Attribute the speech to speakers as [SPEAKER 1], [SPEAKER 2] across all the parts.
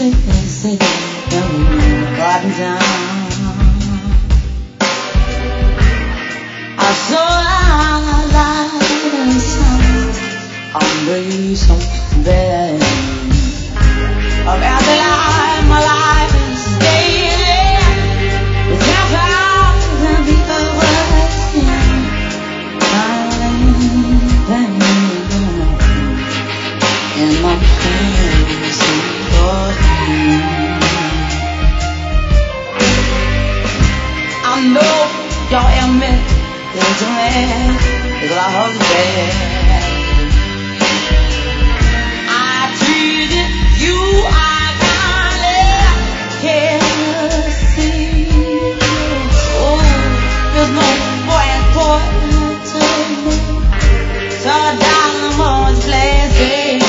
[SPEAKER 1] places that we got down. I saw our lives embrace of bed about the life, my life is daily. It's half hours and people working. And my prayers for you. I know y'all admit there's a man with a lot of bad. I treated you, I kindly can't see. Oh, there's no more important to me. So down more places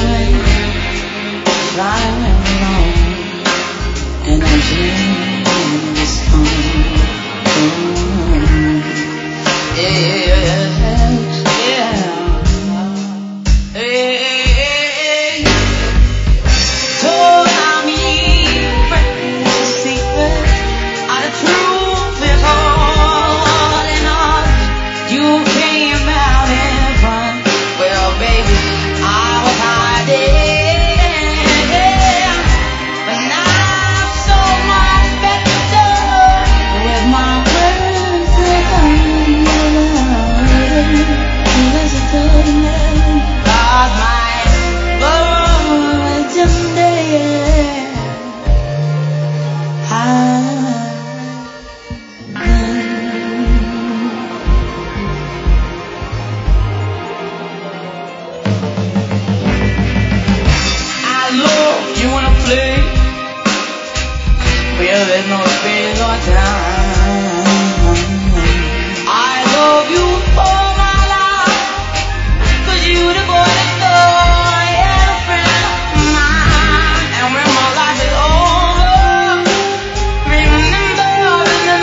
[SPEAKER 1] flying alone, and I'm dreaming home. There's no space or time. I love you for my life, 'cause you the boy that's boy and a friend of mine. And when my life is over, remember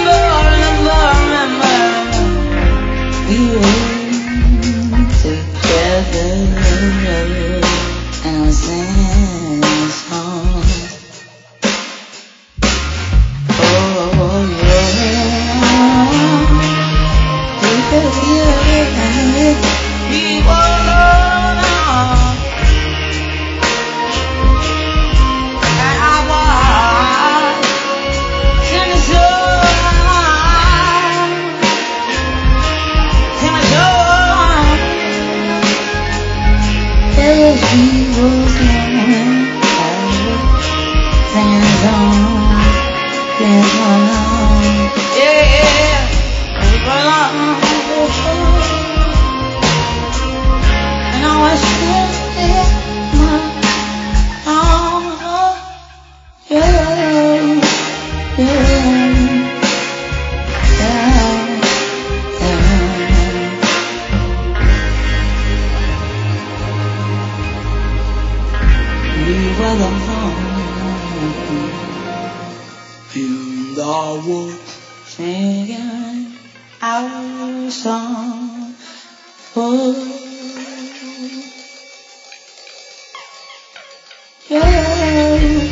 [SPEAKER 1] we were together, and I was singing this song. And I was singing our song for you.